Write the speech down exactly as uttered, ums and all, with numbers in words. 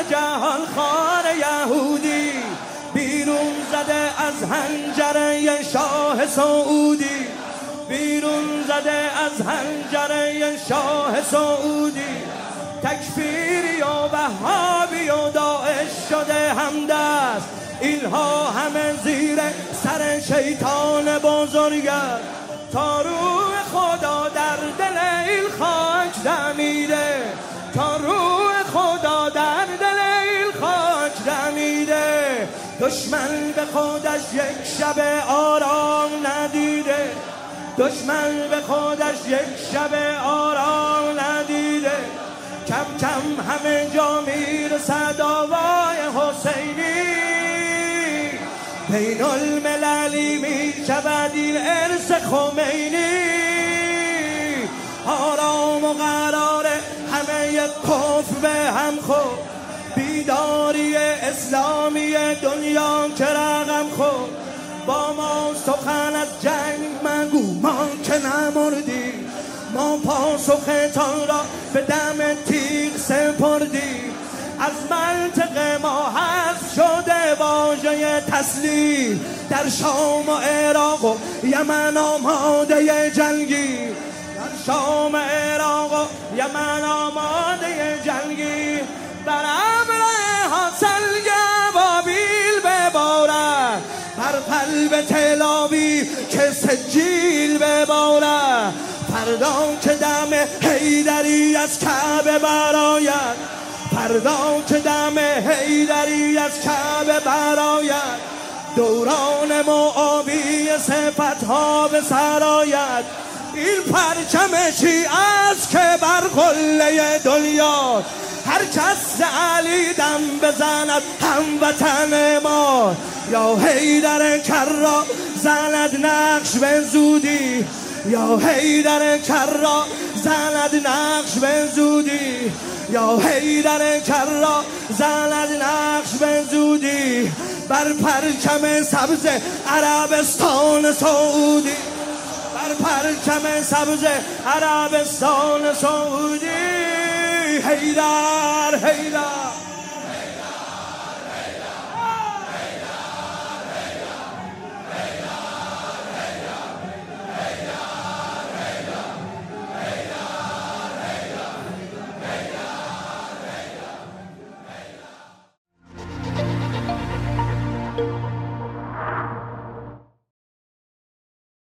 جهان خار یهودی، بیرون زده از حنجره شاه سعودی، بیرون زده از حنجره شاه سعودی. تکفیری و وهابی و داعش شده همدست، اینها همه زیر سر شیطان بزرگست. تا روح خدا در دل این خاک دمیده، تا روح خدا در دل این خاک دمیده. دشمن به خودش یک شب آرام ندیده، دشمن به خودش یک شب آرام ندیده. کم کم همه جا میرسد آوای حسینی، بین المللی می شود این ارث خمینی. آرام و قرار همه کفر به هم خورد، بیداری اسلامی دنیا که رقم خورد. با ما سخن از جنگ مگو ما که نمردیم، ما پاسختان را به دم تیغ سپردیم. از منطقه ما حذف شده واژه تسلیم، در شام و عراق و یمن آماده جنگی، در شام عراق و یمن آماده جنگی. بر ابر حاصل گبابیل ببارد، بر قلب تلاوی که سجیل ببارد. فردا که دم حیدری از کعبه برآید، فردا که دم حیدری از کعبه برآید. دوران معاوی صفتها به سر آید. این پرچم شیعه است که بر قله دنیا، هر کس علی دم بزند هموطن ما. یا حیدر کرا زند نقش به زودی، یا حیدر کرا زند نقش به زودی، یا حیدر کرا زند نقش به زودی. بر پرچم سبز عربستان سعودی، بر پرچم سبز عربستان سعودی. حیدر حیدر